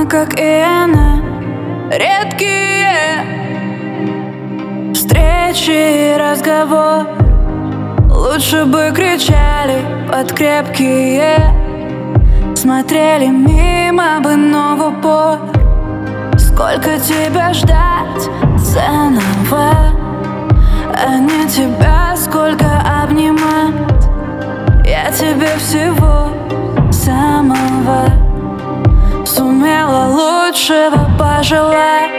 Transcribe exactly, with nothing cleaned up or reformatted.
Мы, как и она, редкие встречи и разговор. Лучше бы кричали под крепкие, смотрели мимо бы, но в упор. Сколько тебя ждать заново, а не тебя сколько обнимать. Я тебе всего самого сумела лучшего пожелать.